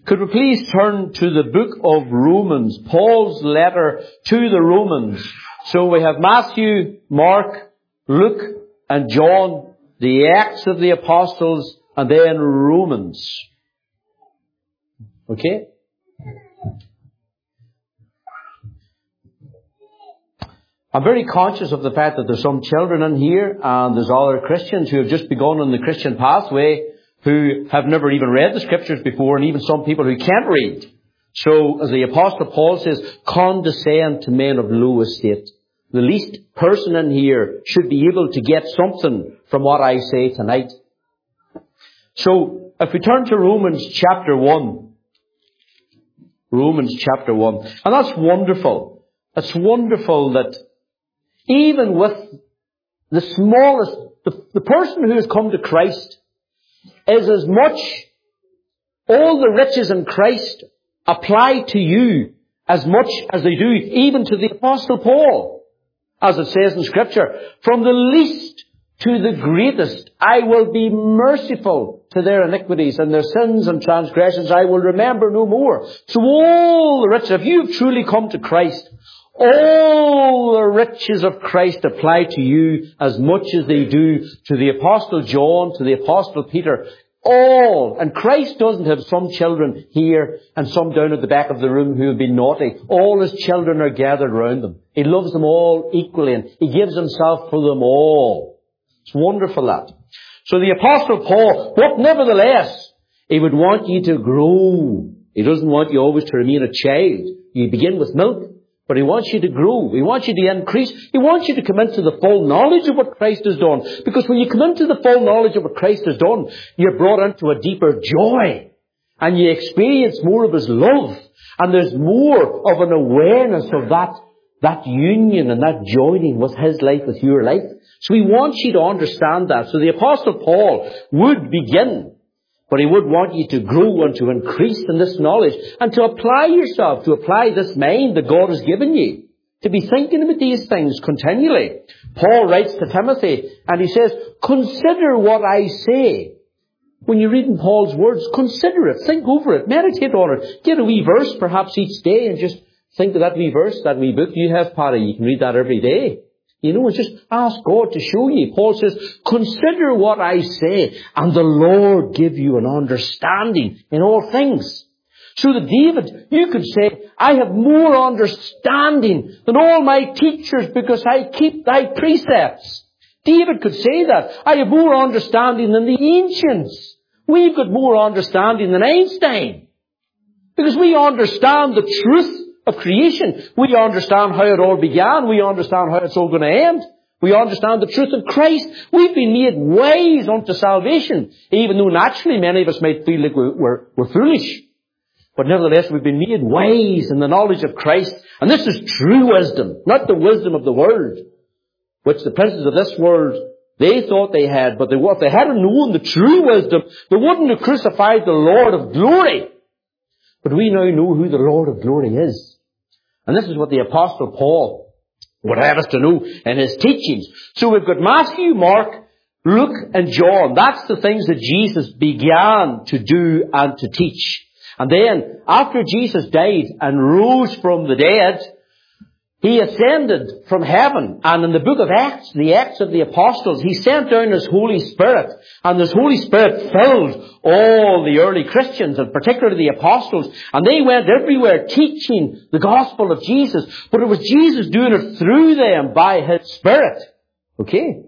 Could we please turn to the book of Romans, Paul's letter to the Romans. So we have Matthew, Mark, Luke, and John, the Acts of the Apostles, and then Romans. Okay? I'm very conscious of the fact that there's some children in here, and there's other Christians who have just begun on the Christian pathway, who have never even read the Scriptures before, and even some people who can't read. So, as the Apostle Paul says, condescend to men of low estate. The least person in here should be able to get something from what I say tonight. So, if we turn to Romans chapter 1. Romans chapter 1. And that's wonderful. It's wonderful that even with the smallest, the person who has come to Christ is as much, all the riches in Christ apply to you as much as they do even to the Apostle Paul. As it says in Scripture, from the least to the greatest, I will be merciful to their iniquities, and their sins and transgressions I will remember no more. So all the riches, if you've truly come to Christ, all the riches of Christ apply to you as much as they do to the Apostle John, to the Apostle Peter. All. And Christ doesn't have some children here and some down at the back of the room who have been naughty. All His children are gathered around them. He loves them all equally, and He gives Himself for them all. It's wonderful, that. So the Apostle Paul, but nevertheless, he would want you to grow. He doesn't want you always to remain a child. You begin with milk, but He wants you to grow. He wants you to increase. He wants you to come into the full knowledge of what Christ has done. Because when you come into the full knowledge of what Christ has done, you're brought into a deeper joy. And you experience more of His love. And there's more of an awareness of that union and that joining with His life with your life. So He wants you to understand that. So the Apostle Paul would begin, but he would want you to grow and to increase in this knowledge and to apply yourself, to apply this mind that God has given you, to be thinking about these things continually. Paul writes to Timothy and he says, consider what I say. When you're reading Paul's words, consider it, think over it, meditate on it. Get a wee verse perhaps each day and just think of that wee verse, that wee book you have, Paddy. You can read that every day. You know, just ask God to show you. Paul says, consider what I say, and the Lord give you an understanding in all things. So that David, you could say, I have more understanding than all my teachers because I keep thy precepts. David could say that. I have more understanding than the ancients. We've got more understanding than Einstein. Because we understand the truth of creation. We understand how it all began. We understand how it's all going to end. We understand the truth of Christ. We've been made wise unto salvation, even though naturally many of us might feel like we're foolish. But nevertheless, we've been made wise in the knowledge of Christ. And this is true wisdom, not the wisdom of the world, which the princes of this world, they thought they had. But if they hadn't known the true wisdom, they wouldn't have crucified the Lord of glory. But we now know who the Lord of glory is. And this is what the Apostle Paul would have us to know in his teachings. So we've got Matthew, Mark, Luke, and John. That's the things that Jesus began to do and to teach. And then, after Jesus died and rose from the dead, He ascended from heaven. And in the book of Acts, the Acts of the Apostles, He sent down His Holy Spirit. And this Holy Spirit filled all the early Christians, and particularly the Apostles. And they went everywhere teaching the gospel of Jesus. But it was Jesus doing it through them by His Spirit. Okay?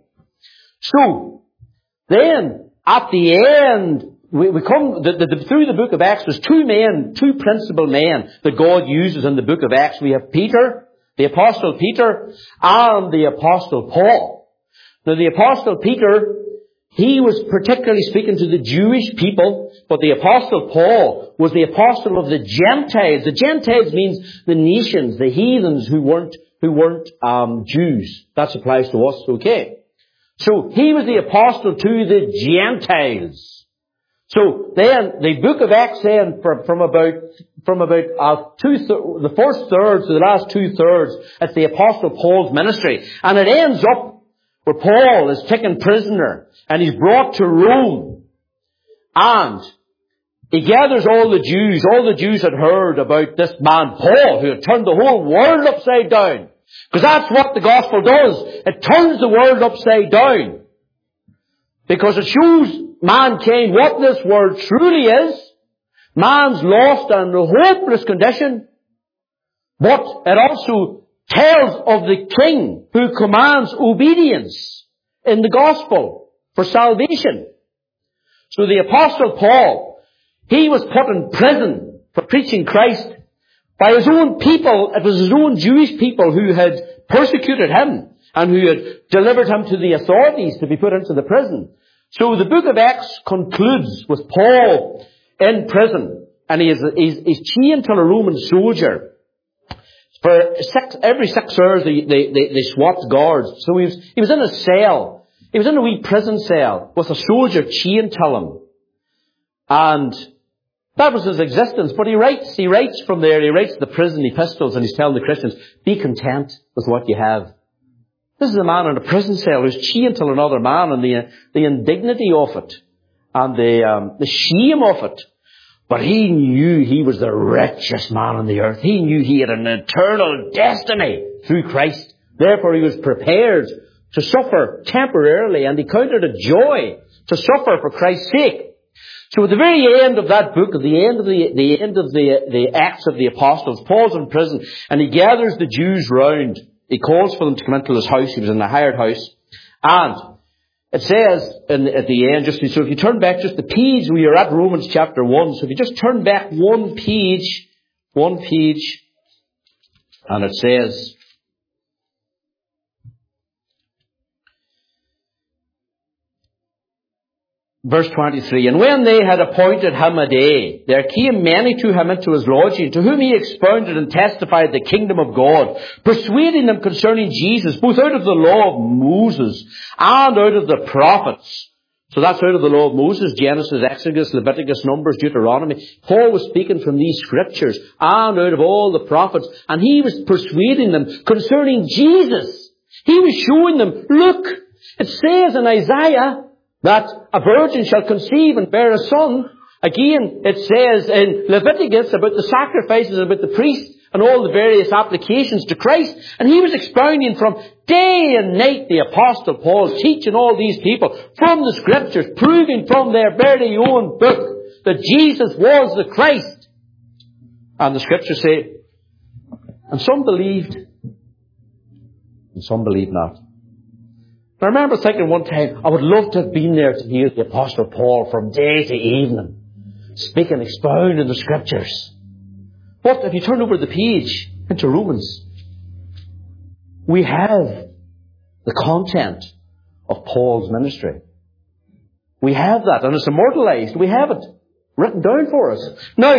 So, then, at the end, we come, through the book of Acts, there's two principal men that God uses in the book of Acts. We have Peter, the Apostle Peter, and the Apostle Paul. Now the Apostle Peter, he was particularly speaking to the Jewish people, but the Apostle Paul was the apostle of the Gentiles. The Gentiles means the nations, the heathens who weren't Jews. That applies to us, okay? So he was the apostle to the Gentiles. So then, the book of Acts then, from about the first third to the last 2/3, it's the Apostle Paul's ministry. And it ends up where Paul is taken prisoner and he's brought to Rome. And he gathers all the Jews. All the Jews had heard about this man Paul, who had turned the whole world upside down. Because that's what the gospel does. It turns the world upside down. Because it shows mankind what this world truly is. Man's lost and hopeless condition. But it also tells of the King who commands obedience in the gospel for salvation. So the Apostle Paul, he was put in prison for preaching Christ by his own people. It was his own Jewish people who had persecuted him and who had delivered him to the authorities to be put into the prison. So the book of Acts concludes with Paul in prison, and he's chained to a Roman soldier. For every 6 hours they swapped guards. So he was in a cell. He was in a wee prison cell with a soldier chained to him. And that was his existence. But he writes from there, he writes the prison epistles, and he's telling the Christians, be content with what you have. This is a man in a prison cell who's chained to another man, and the indignity of it, and the shame of it. But he knew he was the richest man on the earth. He knew he had an eternal destiny through Christ. Therefore he was prepared to suffer temporarily, and he counted it joy to suffer for Christ's sake. So at the very end of that book, at the end of the Acts of the Apostles, Paul's in prison, and he gathers the Jews round. He calls for them to come into his house. He was in a hired house. And it says at the end, so if you turn back just the page, we are at Romans chapter 1. So if you just turn back one page, and it says, verse 23, and when they had appointed him a day, there came many to him into his lodging, to whom he expounded and testified the kingdom of God, persuading them concerning Jesus, both out of the law of Moses and out of the prophets. So that's out of the law of Moses, Genesis, Exodus, Leviticus, Numbers, Deuteronomy. Paul was speaking from these scriptures and out of all the prophets, and he was persuading them concerning Jesus. He was showing them, look, it says in Isaiah that a virgin shall conceive and bear a son. Again, it says in Leviticus about the sacrifices, about the priests, and all the various applications to Christ. And he was expounding from day and night, the Apostle Paul, teaching all these people from the Scriptures, proving from their very own book that Jesus was the Christ. And the Scriptures say, and some believed, and some believed not. I remember thinking one time, I would love to have been there to hear the Apostle Paul from day to evening, speaking, expounding the Scriptures. But if you turn over the page into Romans, we have the content of Paul's ministry. We have that, and it's immortalized. We have it written down for us. Now,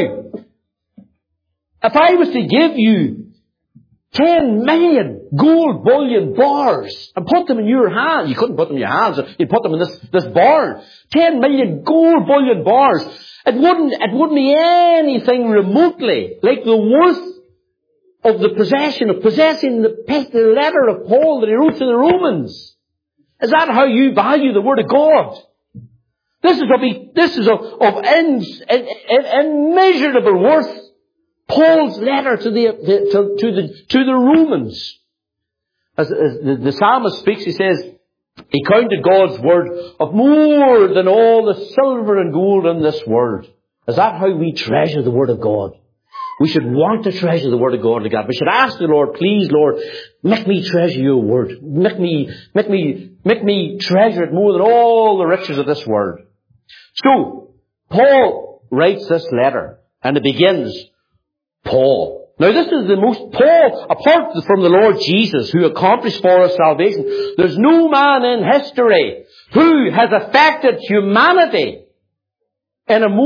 if I was to give you 10 million gold bullion bars and put them in your hand. You couldn't put them in your hands. You'd put them in this barn. 10 million gold bullion bars. It wouldn't be anything remotely like the worth of the possessing the letter of Paul that he wrote to the Romans. Is that how you value the Word of God? This is of immeasurable worth. Paul's letter to the Romans. As the psalmist speaks, he says, he counted God's word of more than all the silver and gold in this world. Is that how we treasure the Word of God? We should want to treasure the Word of God to God. We should ask the Lord, please, Lord, make me treasure your Word. Make me treasure it more than all the riches of this world. So, Paul writes this letter, and it begins, Paul. Now this is the most, Paul, apart from the Lord Jesus, who accomplished for us salvation, there's no man in history who has affected humanity in a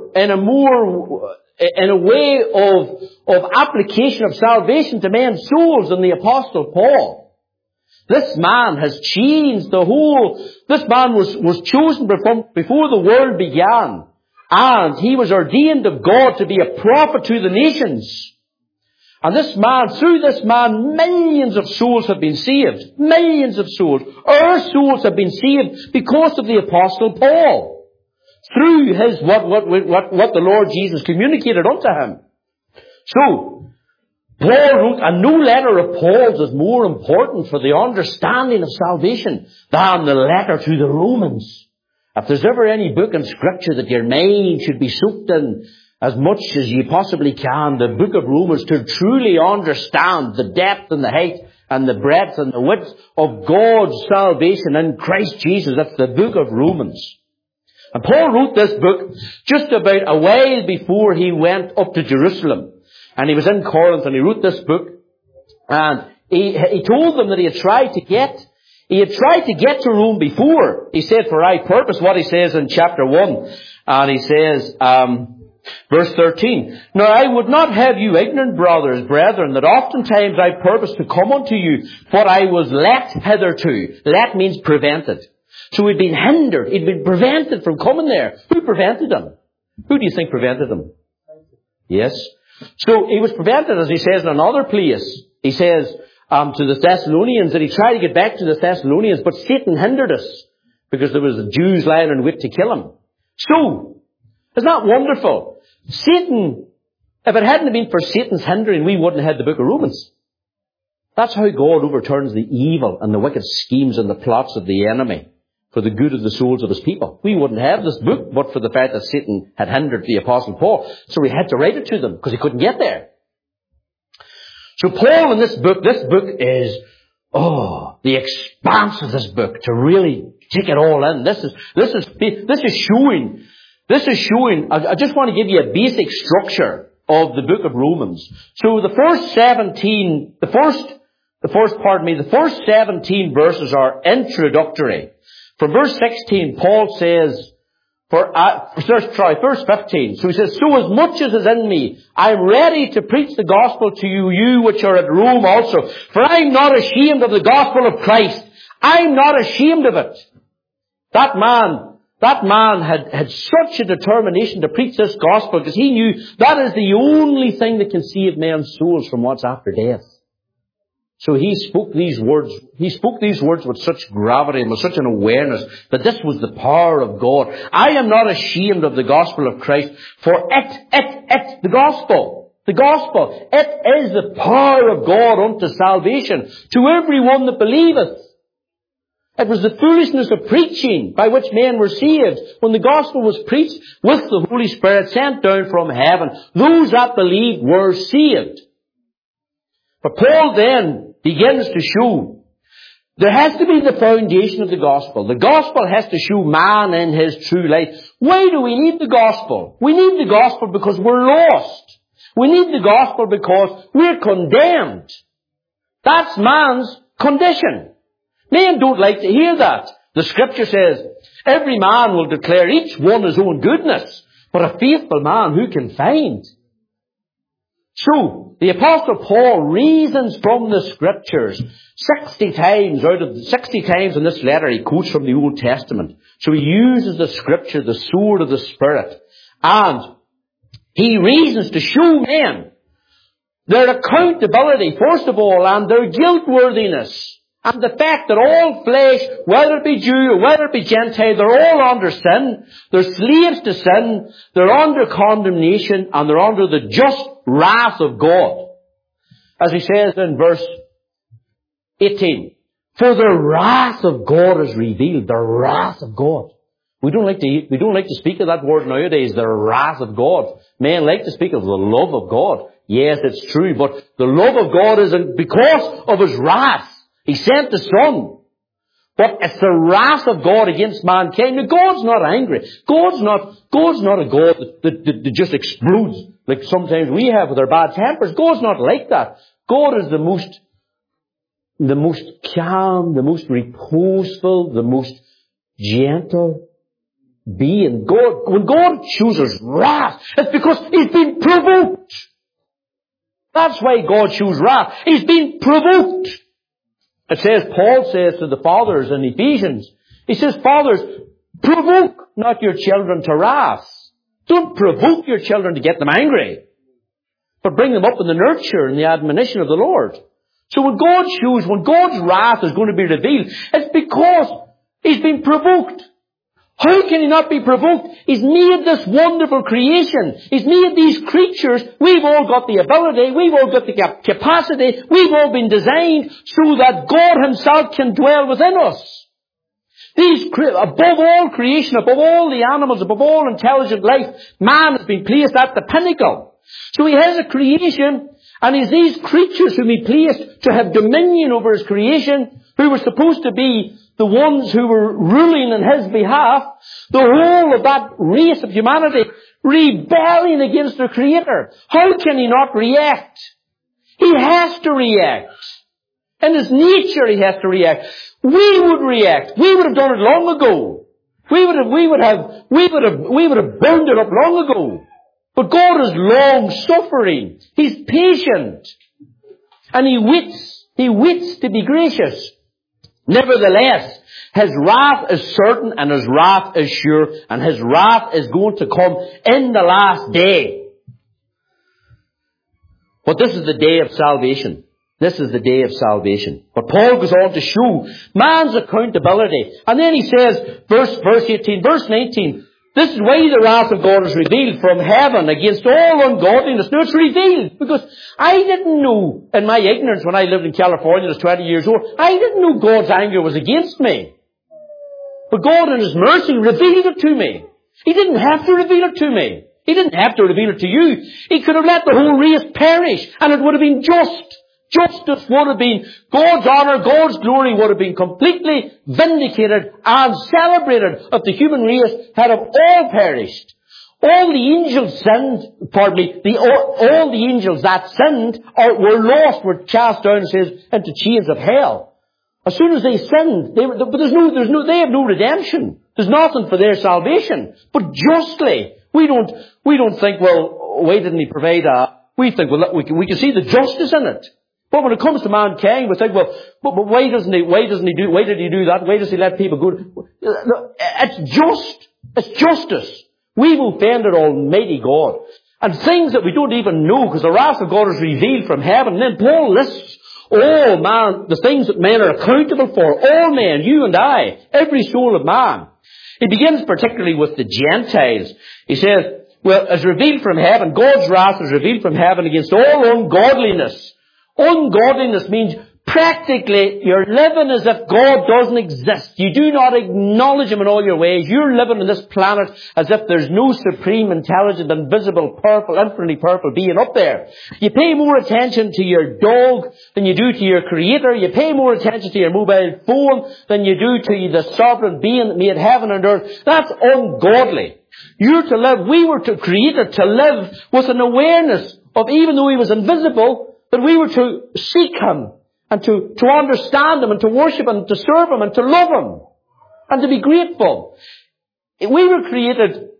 way of application of salvation to men's souls than the Apostle Paul. This man has changed this man was chosen before the world began. And he was ordained of God to be a prophet to the nations. And through this man, millions of souls have been saved. Millions of souls. Our souls have been saved because of the Apostle Paul. through his, what the Lord Jesus communicated unto him. So, Paul wrote, and no letter of Paul's is more important for the understanding of salvation than the letter to the Romans. If there's ever any book in Scripture that your mind should be soaked in as much as you possibly can, the book of Romans, to truly understand the depth and the height and the breadth and the width of God's salvation in Christ Jesus. That's the book of Romans. And Paul wrote this book just about a while before he went up to Jerusalem. And he was in Corinth and he wrote this book. And he told them that he had tried to get to Rome before. He said, for I purpose, what he says in chapter 1. And he says, verse 13, now I would not have you ignorant, brethren, that oftentimes I purposed to come unto you, but I was let hitherto. Let means prevented. So he'd been hindered. He'd been prevented from coming there. Who prevented him? Who do you think prevented him? Yes. So he was prevented, as he says in another place. He says to the Thessalonians that he tried to get back to the Thessalonians, but Satan hindered us because there was the Jews lying in wait to kill him. So, isn't that wonderful? Satan, if it hadn't been for Satan's hindering, we wouldn't have had the book of Romans. That's how God overturns the evil and the wicked schemes and the plots of the enemy for the good of the souls of his people. We wouldn't have this book but for the fact that Satan had hindered the Apostle Paul. So he had to write it to them because he couldn't get there. So Paul in this book is, the expanse of this book to really take it all in. This is showing, I just want to give you a basic structure of the book of Romans. So the first 17 verses are introductory. From verse 16, Paul says, verse 15. So he says, so as much as is in me, I am ready to preach the gospel to you which are at Rome also. For I am not ashamed of the gospel of Christ. I am not ashamed of it. That man had such a determination to preach this gospel because he knew that is the only thing that can save men's souls from what's after death. So he spoke these words with such gravity and with such an awareness that this was the power of God. I am not ashamed of the gospel of Christ, for the gospel, it is the power of God unto salvation to everyone that believeth. It was the foolishness of preaching by which men were saved. When the gospel was preached with the Holy Spirit sent down from heaven, those that believed were saved. But Paul then begins to show there has to be the foundation of the gospel. The gospel has to show man in his true life. Why do we need the gospel? We need the gospel because we're lost. We need the gospel because we're condemned. That's man's condition. Men don't like to hear that. The scripture says, every man will declare each one his own goodness, but a faithful man who can find? So, the Apostle Paul reasons from the Scriptures 60 times in this letter he quotes from the Old Testament. So he uses the Scripture, the sword of the Spirit, and he reasons to show men their accountability, first of all, and their guilt-worthiness, and the fact that all flesh, whether it be Jew or whether it be Gentile, they're all under sin, they're slaves to sin, they're under condemnation, and they're under the just wrath of God. As he says in verse 18, for the wrath of God is revealed. The wrath of God. We don't like to speak of that word nowadays, the wrath of God. Men like to speak of the love of God. Yes, it's true, but the love of God is because of his wrath. He sent the Son. But it's the wrath of God against mankind. Now, God's not angry. God's not a God that just explodes like sometimes we have with our bad tempers. God's not like that. God is the most calm, the most reposeful, the most gentle being. When God chooses wrath, it's because he's been provoked. That's why God chose wrath. He's been provoked. It says, Paul says to the fathers in Ephesians, he says, fathers, provoke not your children to wrath. Don't provoke your children to get them angry, but bring them up in the nurture and the admonition of the Lord. So when God's wrath is going to be revealed, it's because he's been provoked. How can he not be provoked? He's made this wonderful creation. He's made these creatures. We've all got the ability. We've all got the capacity. We've all been designed so that God himself can dwell within us. Above all creation, above all the animals, above all intelligent life, man has been placed at the pinnacle. So he has a creation, and it's these creatures whom he placed to have dominion over his creation, who were supposed to be the ones who were ruling in his behalf, the whole of that race of humanity rebelling against their Creator. How can he not react? He has to react. In his nature he has to react. We would react. We would have done it long ago. We would have burned it up long ago. But God is long suffering. He's patient. And He waits to be gracious. Nevertheless, his wrath is certain and his wrath is sure, and his wrath is going to come in the last day. But this is the day of salvation. This is the day of salvation. But Paul goes on to show man's accountability. And then he says, verse 18, verse 19, this is why the wrath of God is revealed from heaven against all ungodliness. Now it's revealed because I didn't know, in my ignorance when I lived in California, I was 20 years old, I didn't know God's anger was against me. But God in His mercy revealed it to me. He didn't have to reveal it to me. He didn't have to reveal it to you. He could have let the whole race perish and it would have been just. Justice would have been, God's honour, God's glory would have been completely vindicated and celebrated if the human race had have all perished. All the angels sinned, all the angels that sinned were lost, were cast down, it says, into chains of hell. As soon as they sinned, they have no redemption. There's nothing for their salvation. But justly, we don't think, well, why didn't He provide we think, well, we can see the justice in it. But when it comes to mankind, we think, well, but why did He do that? Why does He let people go? It's just. It's justice. We've offended Almighty God. And things that we don't even know, because the wrath of God is revealed from heaven. And then Paul lists the things that men are accountable for. All men, you and I, every soul of man. He begins particularly with the Gentiles. He says, well, as revealed from heaven, God's wrath is revealed from heaven against all ungodliness. Ungodliness means practically you're living as if God doesn't exist. You do not acknowledge Him in all your ways. You're living on this planet as if there's no supreme, intelligent, invisible, infinitely powerful being up there. You pay more attention to your dog than you do to your Creator. You pay more attention to your mobile phone than you do to the sovereign being that made heaven and earth. That's ungodly. You're to live, we were created to live with an awareness of, even though He was invisible, that we were to seek Him and to understand Him and to worship Him and to serve Him and to love Him and to be grateful. We were created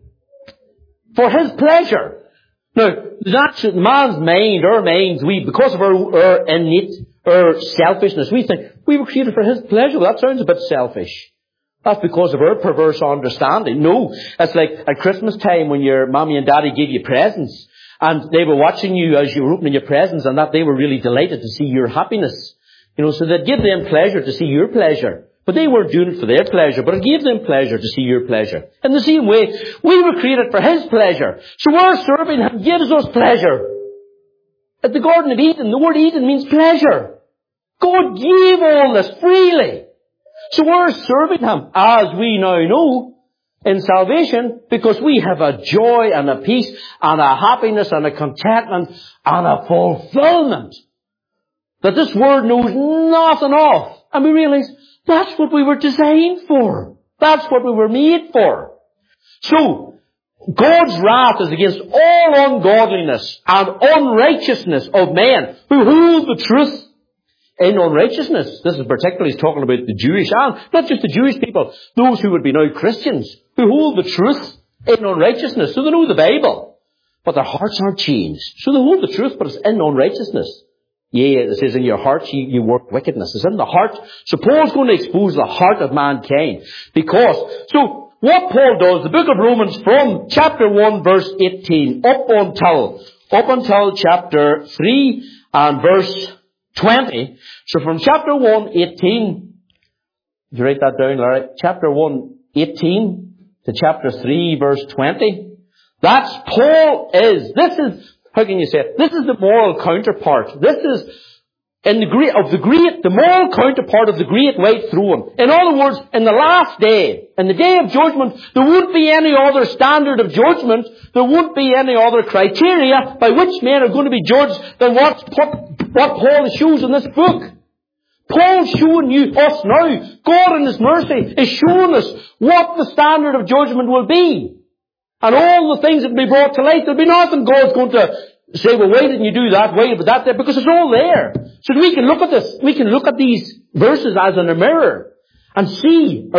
for His pleasure. Now, that's man's mind, our minds, because of our innate, our selfishness, we think we were created for His pleasure. Well, that sounds a bit selfish. That's because of our perverse understanding. No, it's like at Christmas time when your mommy and daddy gave you presents. And they were watching you as you were opening your presents, and that they were really delighted to see your happiness. So they'd give them pleasure to see your pleasure. But they weren't doing it for their pleasure, but it gave them pleasure to see your pleasure. In the same way, we were created for His pleasure. So our serving Him gives us pleasure. At the Garden of Eden, the word Eden means pleasure. God gave all this freely. So we're serving Him, as we now know, in salvation, because we have a joy and a peace and a happiness and a contentment and a fulfillment that this world knows nothing of. And we realize that's what we were designed for. That's what we were made for. So, God's wrath is against all ungodliness and unrighteousness of men who hold the truth in unrighteousness. This is particularly talking about the Jewish, and not just the Jewish people, those who would be now Christians, who hold the truth in unrighteousness. So they know the Bible, but their hearts aren't changed. So they hold the truth, but it's in unrighteousness. Yeah, it says in your heart you work wickedness. It's in the heart. So Paul's going to expose the heart of mankind. So what Paul does, the book of Romans from chapter 1 verse 18 up until chapter 3 and verse 20. So from chapter 1, 18, did you write that down, Larry? Chapter 1, 18 to chapter 3, verse 20. That's Paul is. This is, how can you say it? This is the moral counterpart. This is the moral counterpart of the great white throne. In other words, in the last day, in the day of judgment, there won't be any other standard of judgment. There won't be any other criteria by which men are going to be judged than what Paul shows in this book. Paul's showing us now, God in His mercy is showing us what the standard of judgment will be. And all the things that will be brought to light, there'll be nothing God's going to say, well, why didn't you do that? Why did that there? Because it's all there. So we can look at this. We can look at these verses as in a mirror and see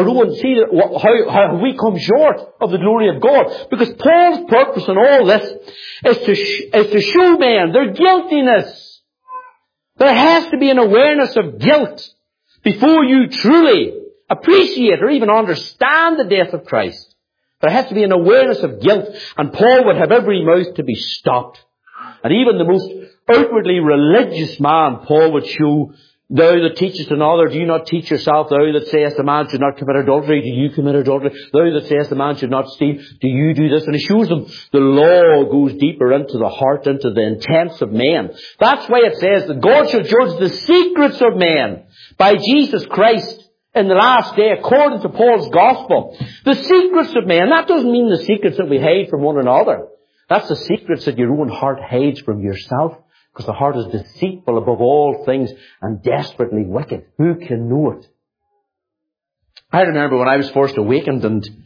how we come short of the glory of God. Because Paul's purpose in all this is to show men their guiltiness. There has to be an awareness of guilt before you truly appreciate or even understand the death of Christ. There has to be an awareness of guilt, and Paul would have every mouth to be stopped. And even the most outwardly religious man, Paul would show, thou that teachest another, do you not teach yourself? Thou that sayest a man should not commit adultery, do you commit adultery? Thou that sayest a man should not steal, do you do this? And he shows them the law goes deeper into the heart, into the intents of men. That's why it says that God shall judge the secrets of men by Jesus Christ in the last day, according to Paul's gospel. The secrets of men, that doesn't mean the secrets that we hide from one another. That's the secrets that your own heart hides from yourself. Because the heart is deceitful above all things and desperately wicked. Who can know it? I remember when I was first awakened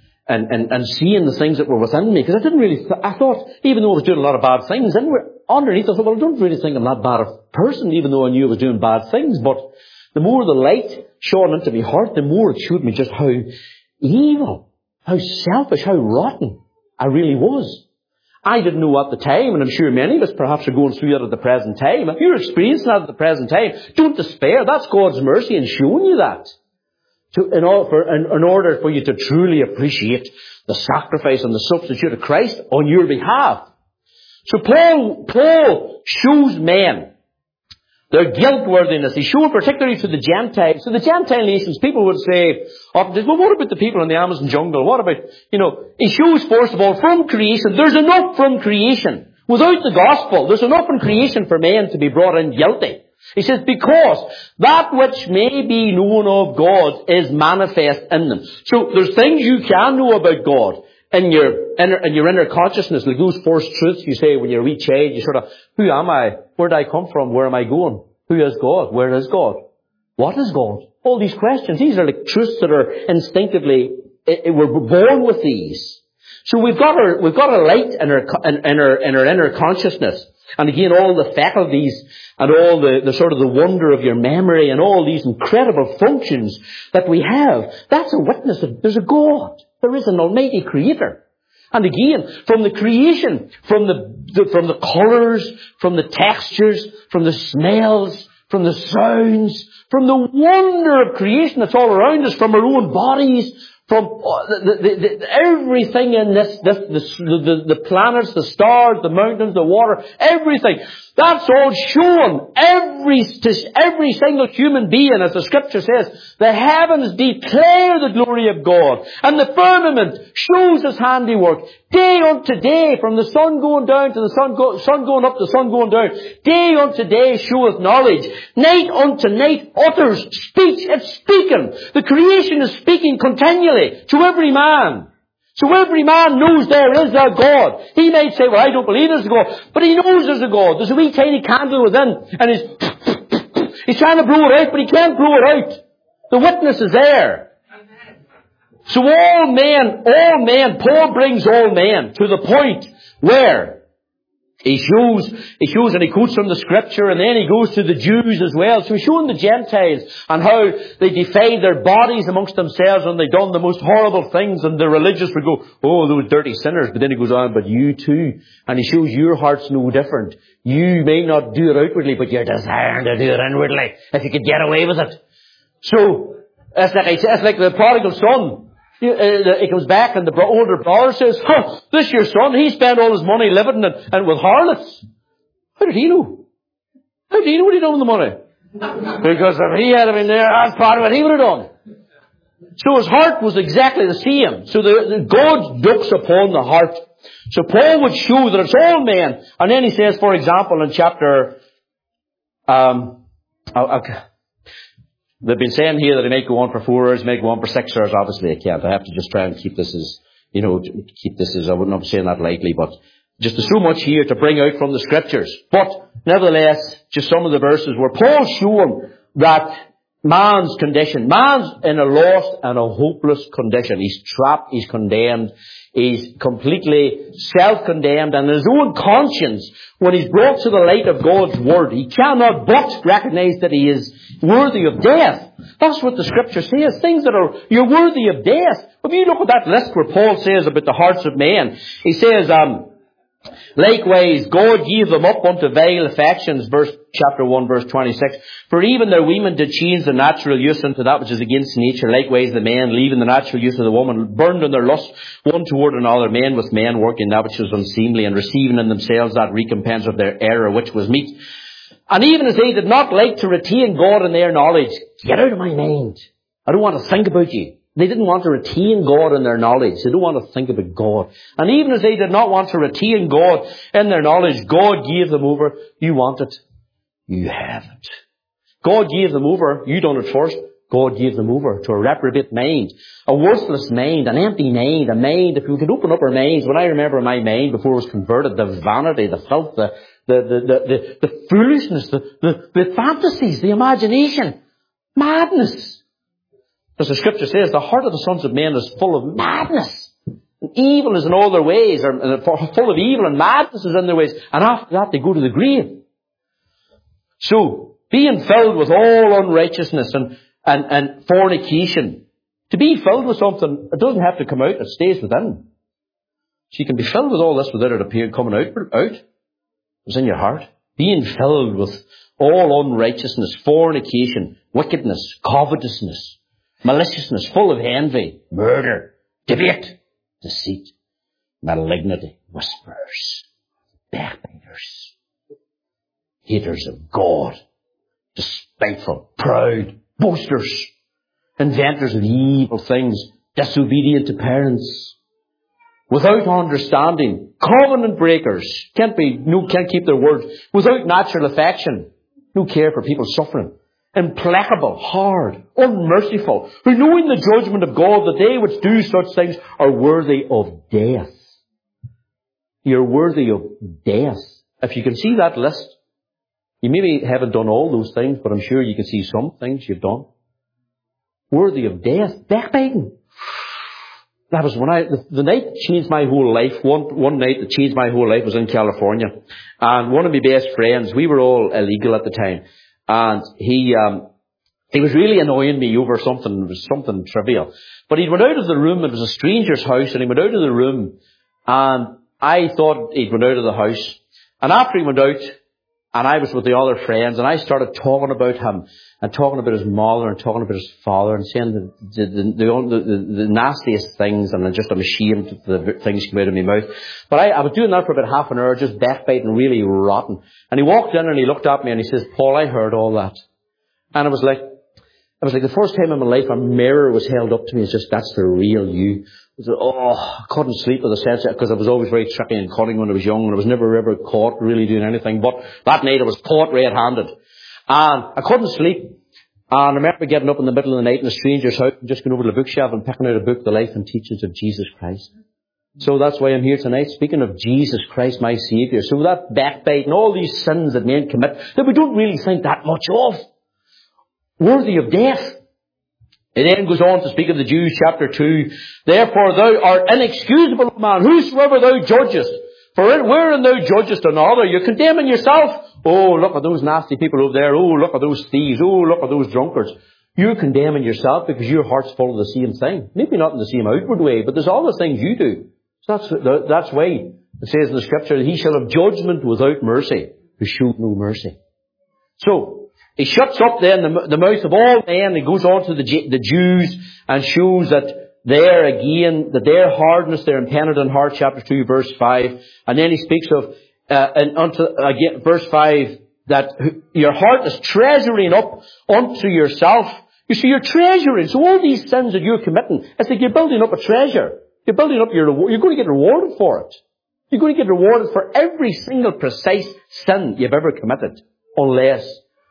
and seeing the things that were within me. Because I thought, even though I was doing a lot of bad things, underneath I thought, well, I don't really think I'm that bad a person, even though I knew I was doing bad things. But the more the light shone into my heart, the more it showed me just how evil, how selfish, how rotten I really was. I didn't know at the time, and I'm sure many of us perhaps are going through that at the present time. If you're experiencing that at the present time, don't despair. That's God's mercy in showing you that. In order for you to truly appreciate the sacrifice and the substitute of Christ on your behalf. So Paul shows men their guilt-worthiness. He showed particularly to the Gentiles. So the Gentile nations, people would say, well, what about the people in the Amazon jungle? What about, he shows, first of all, from creation, there's enough from creation. Without the gospel, there's enough in creation for men to be brought in guilty. He says, because that which may be known of God is manifest in them. So there's things you can know about God in your inner consciousness. Like those first truths you say when you're a wee child, you sort of, who am I? Where did I come from? Where am I going? Who is God? Where is God? What is God? All these questions. These are like truths that are instinctively, we're born with these. So we've got a light in our inner consciousness. And again, all the faculties and all the sort of the wonder of your memory and all these incredible functions that we have. That's a witness that there's a God. There is an almighty creator. And again, from the creation, from the colours, from the textures, from the smells, from the sounds, from the wonder of creation that's all around us, from our own bodies, from everything in the planets, the stars, the mountains, the water, everything. That's all shown. Every single human being, as the scripture says, the heavens declare the glory of God, and the firmament shows His handiwork. Day unto day, from the sun going down to the sun going up, the sun going down, day unto day showeth knowledge. Night unto night utters speech. It's speaking. The creation is speaking continually to every man. So every man knows there is a God. He might say, well, I don't believe there's a God. But he knows there's a God. There's a wee tiny candle within, and he's trying to blow it out, but he can't blow it out. The witness is there. So all men, Paul brings all men to the point where he shows and he quotes from the scripture, and then he goes to the Jews as well. So he's showing the Gentiles and how they defied their bodies amongst themselves and they done the most horrible things, and the religious would go, oh, those dirty sinners. But then he goes on, but you too. And he shows your heart's no different. You may not do it outwardly, but you're desiring to do it inwardly if you could get away with it. So it's like the prodigal son. He comes back and the older brother says, this your son, he spent all his money living and with harlots. How did he know? How did he know what he'd done with the money? Because if he had been there, that's part of what he would have done. So his heart was exactly the same. So God looks upon the heart. So Paul would show that it's all men. And then he says, for example, in chapter, they've been saying here that he might go on for 4 hours, might go on for 6 hours. Obviously I can't. I have to just try and keep this as, I wouldn't be saying that lightly, but just there's so much here to bring out from the scriptures. But nevertheless, just some of the verses where Paul's showing that man's condition, man's in a lost and a hopeless condition. He's trapped, he's condemned, he's completely self-condemned, and in his own conscience, when he's brought to the light of God's Word, he cannot but recognize that he is worthy of death. That's what the Scripture says. Things that are, you're worthy of death. If you look at that list where Paul says about the hearts of men, he says, likewise, God gave them up unto vile affections, chapter 1, verse 26. For even their women did change the natural use unto that which is against nature. Likewise, the men, leaving the natural use of the woman, burned in their lust one toward another, men with men, working that which was unseemly, and receiving in themselves that recompense of their error which was meet. And even as they did not like to retain God in their knowledge, get out of my mind. I don't want to think about you. They didn't want to retain God in their knowledge. They don't want to think about God. And even as they did not want to retain God in their knowledge, God gave them over. You want it. You have it. God gave them over. You done it first. God gave them over to a reprobate mind, a worthless mind, an empty mind, a mind. If we could open up our minds, when I remember my mind before it was converted, the vanity, the filth, the foolishness, the fantasies, the imagination, madness. As the Scripture says, the heart of the sons of men is full of madness. And evil is in all their ways, or full of evil, and madness is in their ways. And after that, they go to the grave. So, being filled with all unrighteousness and fornication, to be filled with something, it doesn't have to come out, it stays within. So you can be filled with all this without it coming out. It's in your heart. Being filled with all unrighteousness, fornication, wickedness, covetousness, maliciousness, full of envy, murder, debate, deceit, malignity, whisperers, backbiters, haters of God, despiteful, proud, boasters, inventors of evil things, disobedient to parents, without understanding, covenant breakers, can't keep their word, without natural affection, no care for people suffering, implacable, hard, unmerciful, who knowing the judgment of God that they which do such things are worthy of death. You're worthy of death. If you can see that list, you maybe haven't done all those things, but I'm sure you can see some things you've done. Worthy of death. Backbiting. That was the night that changed my whole life. One night that changed my whole life was in California. And one of my best friends, we were all illegal at the time. And he was really annoying me over something. It was something trivial. But he went out of the room. It was a stranger's house, and he went out of the room. And I thought he'd went out of the house. And after he went out, and I was with the other friends, and I started talking about him, and talking about his mother, and talking about his father, and saying the nastiest things, and I'm ashamed of the things come out of my mouth. But I was doing that for about half an hour, just backbiting, really rotten. And he walked in and he looked at me and he says, Paul, I heard all that. And it was like the first time in my life a mirror was held up to me. It's just, that's the real you. I couldn't sleep with a sense of it, because I was always very tricky and cunning when I was young, and I was never ever caught really doing anything. But that night I was caught red-handed. And I couldn't sleep. And I remember getting up in the middle of the night in a stranger's house and just going over to the bookshelf and picking out a book, The Life and Teachings of Jesus Christ. So that's why I'm here tonight, speaking of Jesus Christ, my Saviour. So that backbite and all these sins that men commit that we don't really think that much of, worthy of death. It then goes on to speak of the Jews, chapter 2. Therefore thou art inexcusable, man, whosoever thou judgest. For wherein thou judgest another, you're condemning yourself. Oh, look at those nasty people over there. Oh, look at those thieves. Oh, look at those drunkards. You're condemning yourself because your heart's full of the same thing. Maybe not in the same outward way, but there's all the things you do. So that's why it says in the Scripture that he shall have judgment without mercy, who showed no mercy. So, he shuts up then the mouth of all men. He goes on to the Jews and shows that there again, that their hardness, their impenitent heart, chapter 2, verse 5. And then he speaks of, verse 5, that your heart is treasuring up unto yourself You see, you're treasuring. So all these sins that you're committing, it's like you're building up a treasure. You're building up your reward. You're going to get rewarded for it. You're going to get rewarded for every single precise sin you've ever committed, unless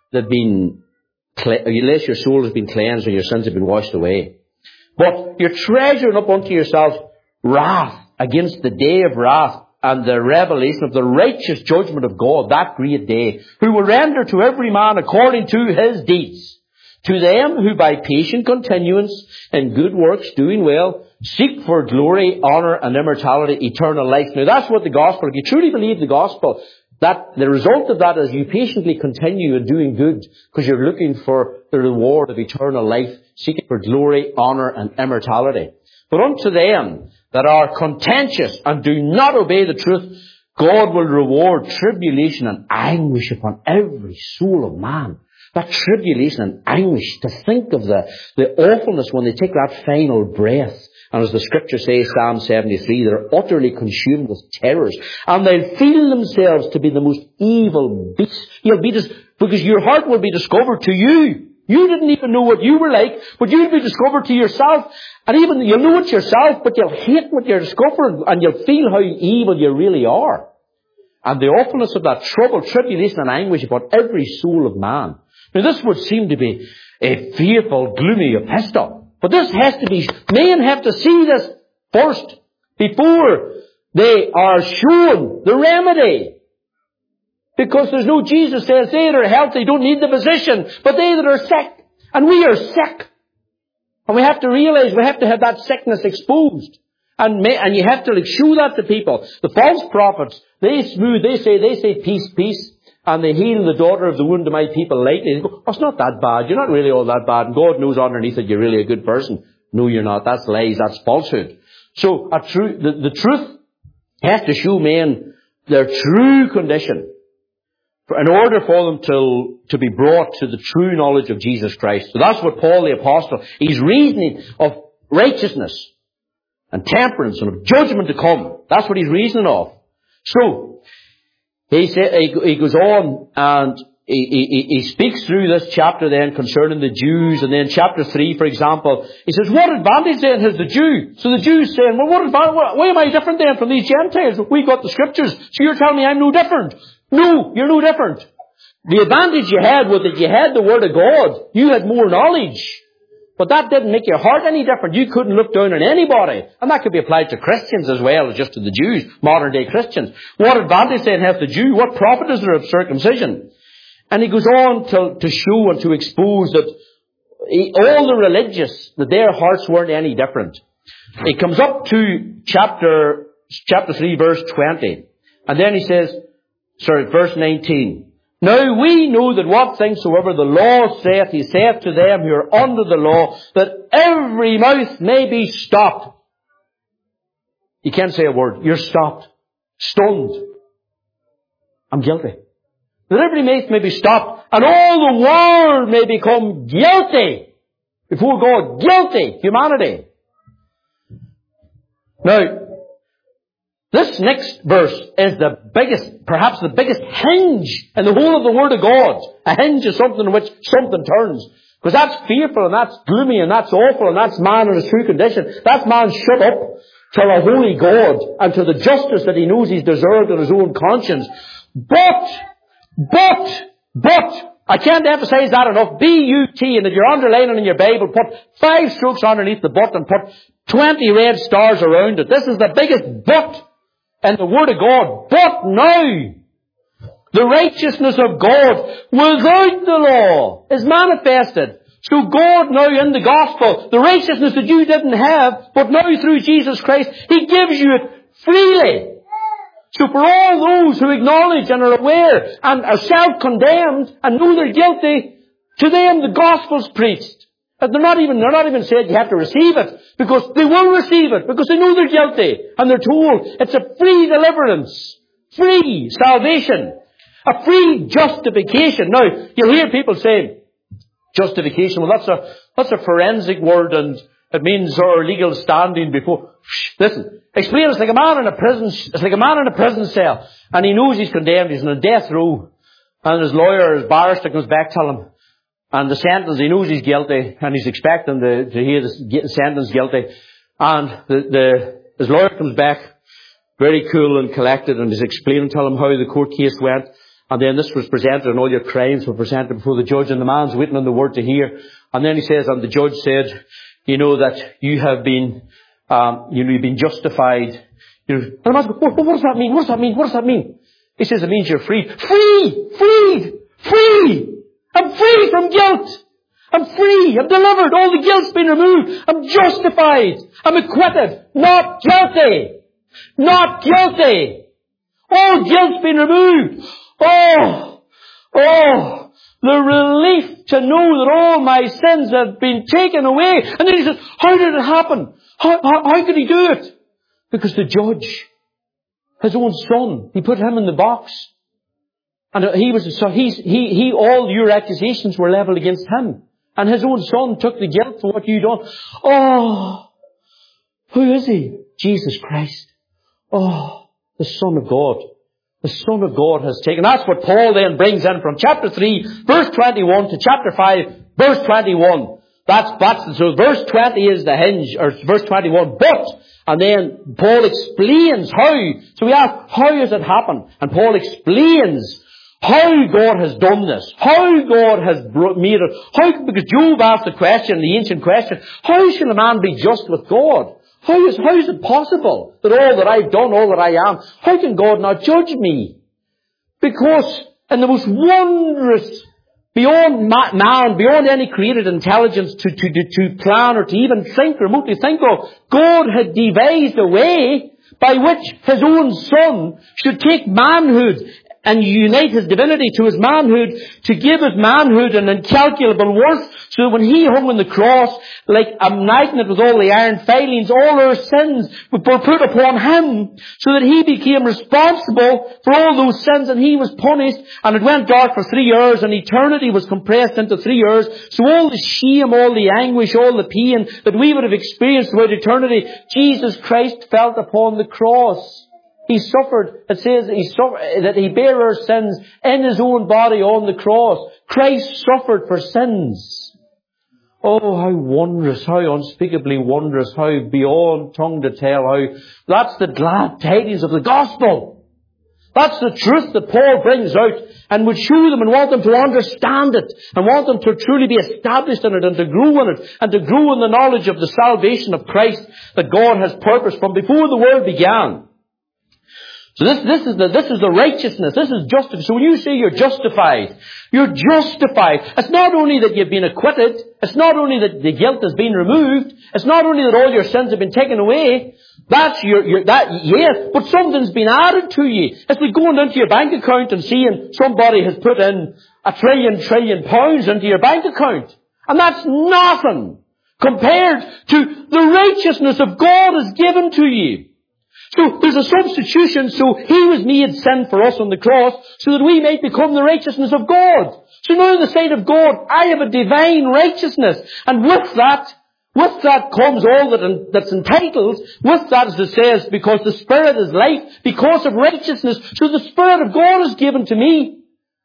unless your soul has been cleansed and your sins have been washed away. But you're treasuring up unto yourself wrath against the day of wrath and the revelation of the righteous judgment of God, that great day, who will render to every man according to his deeds. To them who by patient continuance in good works, doing well, seek for glory, honour and immortality, eternal life. Now that's what the gospel, if you truly believe the gospel, that the result of that is you patiently continue in doing good because you're looking for the reward of eternal life, seeking for glory, honour and immortality. But unto them that are contentious and do not obey the truth, God will reward tribulation and anguish upon every soul of man. That tribulation and anguish, to think of the awfulness when they take that final breath. And as the scripture says, Psalm 73, they're utterly consumed with terrors. And they'll feel themselves to be the most evil beasts. Because your heart will be discovered to you. You didn't even know what you were like, but you'll be discovered to yourself. And even you'll know it yourself, but you'll hate what you're discovering, and you'll feel how evil you really are. And the awfulness of that trouble, tribulation and anguish upon every soul of man. Now this would seem to be a fearful, gloomy epistle. But this has to be, men have to see this first before they are shown the remedy. Because there's no, Jesus says, they that are healthy don't need the physician, but they that are sick. And we are sick. And we have to realize we have to have that sickness exposed. And you have to show that to people. The false prophets, they say peace, peace. And they heal the daughter of the wound of my people lightly. They go, oh, it's not that bad. You're not really all that bad. And God knows underneath that you're really a good person. No, you're not. That's lies. That's falsehood. So the truth has to show men their true condition in order for them to be brought to the true knowledge of Jesus Christ. So that's what Paul the Apostle, he's reasoning of righteousness and temperance and of judgment to come. That's what he's reasoning of. So, he goes on and he speaks through this chapter then concerning the Jews, and then chapter 3, for example, he says, what advantage then has the Jew? So the Jews saying, well, why am I different then from these Gentiles? We got the scriptures, so you're telling me I'm no different. No, you're no different. The advantage you had was that you had the Word of God. You had more knowledge. But that didn't make your heart any different. You couldn't look down on anybody. And that could be applied to Christians as well as just to the Jews, modern day Christians. What advantage then has the Jew? What profit is there of circumcision? And he goes on to show and to expose that all the religious, that their hearts weren't any different. He comes up to chapter 3, verse 20. And then he says, verse 19. Now we know that what things soever the law saith, he saith to them who are under the law, that every mouth may be stopped. You can't say a word. You're stopped. Stunned. I'm guilty. That every mouth may be stopped, and all the world may become guilty before God. Guilty. Humanity. Now, this next verse is perhaps the biggest hinge in the whole of the Word of God. A hinge is something in which something turns. Because that's fearful, and that's gloomy, and that's awful, and that's man in his true condition. That's man shut up to a holy God, and to the justice that he knows he's deserved in his own conscience. But, I can't emphasize that enough. B-U-T, and if you're underlining in your Bible, put 5 strokes underneath the but and put 20 red stars around it. This is the biggest but in the Word of God. But now, the righteousness of God without the law is manifested. So God now in the gospel, the righteousness that you didn't have, but now through Jesus Christ, He gives you it freely. So for all those who acknowledge and are aware and are self-condemned and know they're guilty, to them the gospel's preached. And they're not even said you have to receive it, because they will receive it, because they know they're guilty. And they're told it's a free deliverance, free salvation, a free justification. Now, you'll hear people say, justification, well that's a forensic word, and it means our legal standing before. Listen, explain, it's like a man in a prison cell, and he knows he's condemned, he's on a death row, and his lawyer, his barrister comes back telling him, And the sentence, he knows he's guilty, and he's expecting to hear the sentence guilty. And his lawyer comes back, very cool and collected, and is explaining to him how the court case went. And then this was presented, and all your crimes were presented before the judge, and the man's waiting on the word to hear. And then he says, and the judge said, you know, that you have been, you've been justified. And I'm asking, what does that mean? What does that mean? What does that mean? He says, it means you're freed. Free! I'm free from guilt. I'm free. I'm delivered. All the guilt's been removed. I'm justified. I'm acquitted. Not guilty. Not guilty. All guilt's been removed. Oh, the relief to know that all my sins have been taken away. And then he says, how did it happen? How could he do it? Because the judge, his own son, he put him in the box. And all your accusations were leveled against him. And his own son took the guilt for what you done. Oh, who is he? Jesus Christ. Oh, the Son of God. The Son of God has taken. That's what Paul then brings in from chapter 3, verse 21 to chapter 5, verse 21. So verse 20 is the hinge, or verse 21. And then Paul explains how. So we ask, how has it happened? And Paul explains how God has done this. How God has made it. Because Job asked the question, the ancient question, how shall a man be just with God? How is it possible that all that I've done, all that I am, how can God not judge me? Because in the most wondrous, beyond man, beyond any created intelligence to plan or to even think, remotely think of, God had devised a way by which His own Son should take manhood and unite His divinity to His manhood, to give His manhood an incalculable worth, so that when He hung on the cross, like a magnet with all the iron filings, all our sins were put upon Him, so that He became responsible for all those sins, and He was punished, and it went dark for 3 years, and eternity was compressed into 3 years, so all the shame, all the anguish, all the pain that we would have experienced throughout eternity, Jesus Christ felt upon the cross. He suffered, it says that He bare our sins in His own body on the cross. Christ suffered for sins. Oh, how wondrous, how unspeakably wondrous, how beyond tongue to tell, that's the glad tidings of the gospel. That's the truth that Paul brings out and would show them and want them to understand it and want them to truly be established in it and to grow in it and to grow in the knowledge of the salvation of Christ that God has purposed from before the world began. So this is the righteousness. This is justice. So when you say you're justified, you're justified. It's not only that you've been acquitted. It's not only that the guilt has been removed. It's not only that all your sins have been taken away. But something's been added to you. It's like going into your bank account and seeing somebody has put in £1 trillion into your bank account. And that's nothing compared to the righteousness of God is given to you. So there's a substitution, so He was made sin for us on the cross, so that we might become the righteousness of God. So now in the sight of God, I have a divine righteousness. And with that comes all that's entitled. With that, as it says, because the Spirit is life, because of righteousness. So the Spirit of God is given to me.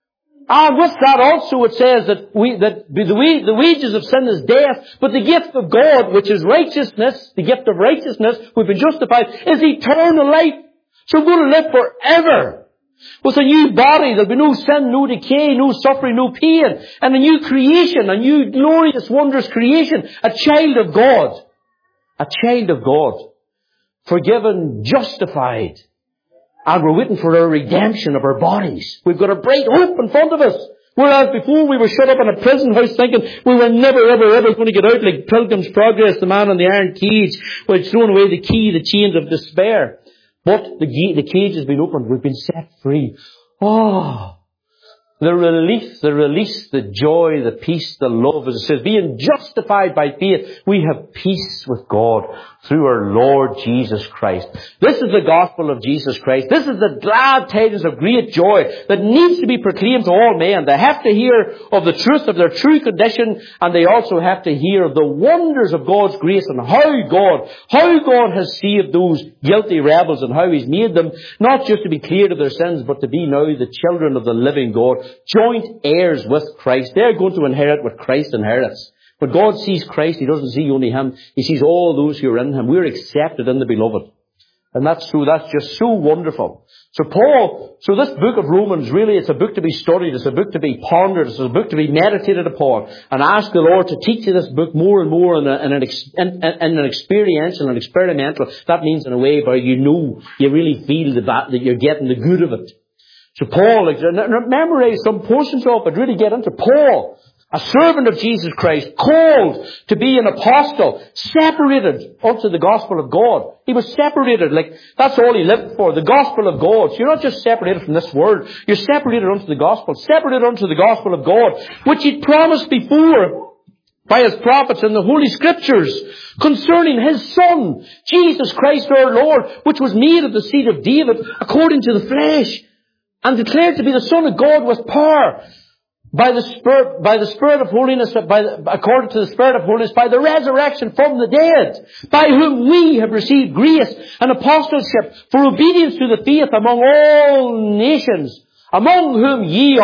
And with that also it says that the wages of sin is death, but the gift of God, which is righteousness, the gift of righteousness, we've been justified, is eternal life. So we're going to live forever. With a new body, there'll be no sin, no decay, no suffering, no pain. And a new creation, a new glorious, wondrous creation. A child of God. A child of God. Forgiven, justified. And we're waiting for our redemption of our bodies. We've got a bright hope in front of us. Whereas before we were shut up in a prison house thinking we were never, ever, ever going to get out like Pilgrim's Progress, the man in the iron cage, which throwing away the key, the chains of despair. But the cage has been opened. We've been set free. Oh, the relief, the release, the joy, the peace, the love, as it says, being justified by faith, we have peace with God through our Lord Jesus Christ. This is the gospel of Jesus Christ. This is the glad tidings of great joy that needs to be proclaimed to all men. They have to hear of the truth of their true condition, and they also have to hear of the wonders of God's grace and how God has saved those guilty rebels and how He's made them not just to be cleared of their sins, but to be now the children of the living God. joint heirs with Christ. They're going to inherit what Christ inherits. When God sees Christ, He doesn't see only Him. He sees all those who are in Him. We're accepted in the Beloved. And that's true. That's just so wonderful. So this book of Romans, really, it's a book to be studied. It's a book to be pondered. It's a book to be meditated upon. And ask the Lord to teach you this book more and more in an experiential and experimental. That means in a way where you really feel that you're getting the good of it. So Paul, memorize some portions of it. Really get into Paul, a servant of Jesus Christ, called to be an apostle, separated unto the gospel of God. He was separated, that's all he lived for, the gospel of God. So you're not just separated from this world, you're separated unto the gospel of God, which He'd promised before by His prophets in the Holy Scriptures concerning His Son, Jesus Christ our Lord, which was made of the seed of David according to the flesh, and declared to be the Son of God with power, by the Spirit of holiness, according to the Spirit of holiness, by the resurrection from the dead, by whom we have received grace and apostleship for obedience to the faith among all nations, among whom ye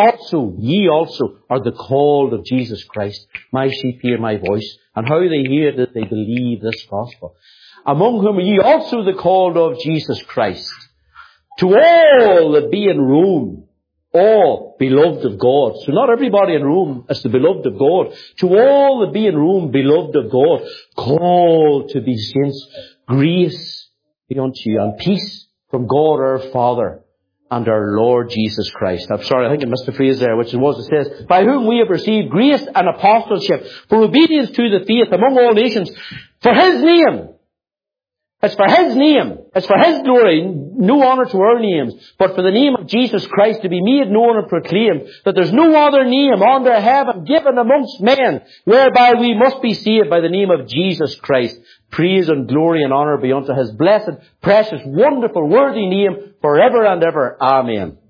also are the called of Jesus Christ. My sheep hear my voice, and how they hear that they believe this gospel. Among whom ye also the called of Jesus Christ. To all that be in Rome, all beloved of God. So not everybody in Rome is the beloved of God. To all that be in Rome, beloved of God, called to be saints, grace be unto you, and peace from God our Father and our Lord Jesus Christ. I'm sorry, I think I missed the phrase there, which it says, by whom we have received grace and apostleship for obedience to the faith among all nations, for His name. It's for His name. It's for His glory. No honour to our names. But for the name of Jesus Christ to be made known and proclaimed that there's no other name under heaven given amongst men whereby we must be saved, by the name of Jesus Christ. Praise and glory and honour be unto His blessed, precious, wonderful, worthy name forever and ever. Amen.